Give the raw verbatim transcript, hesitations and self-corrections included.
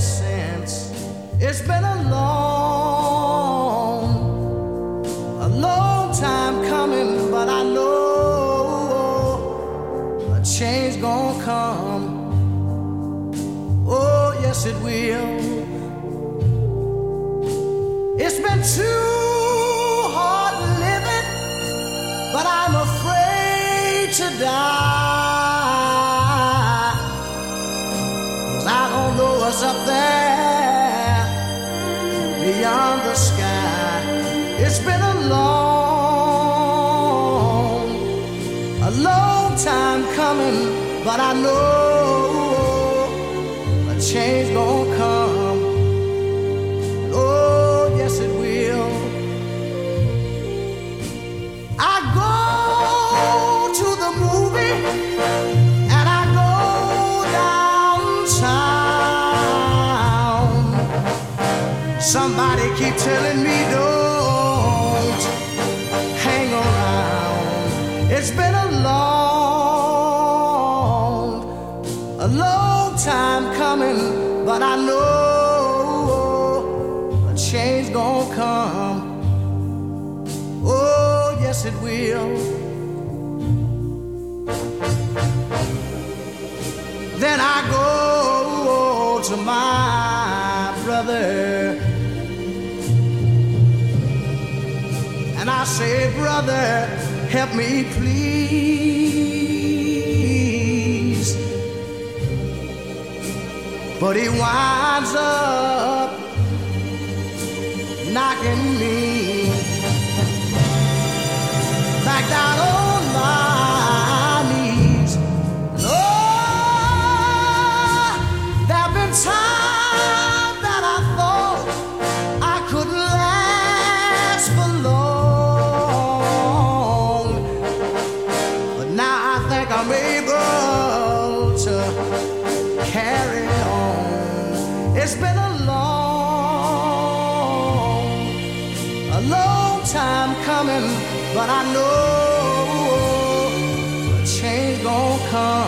since. It's been a long, a long time coming, but I know a change gonna come. Oh, yes, it will. It's been too hard living, but I'm afraid to die. 'Cause I don't know what's up there beyond the sky. It's been a long, a long time coming, but I know a change gonna come. Oh, yes, it will. I go to the movie and I go downtown. Somebody keep telling me don't hang around. It's been a long, a long time coming, but I know a change gonna come. Oh, yes, it will. Then I go to my brother and I say, brother, help me please. But he winds up knocking me back down on my knees. Oh, there've been times that I thought I couldn't last for long, but now I think I'm able to carry on. It's been a long, a long time coming, but I know a change gonna come.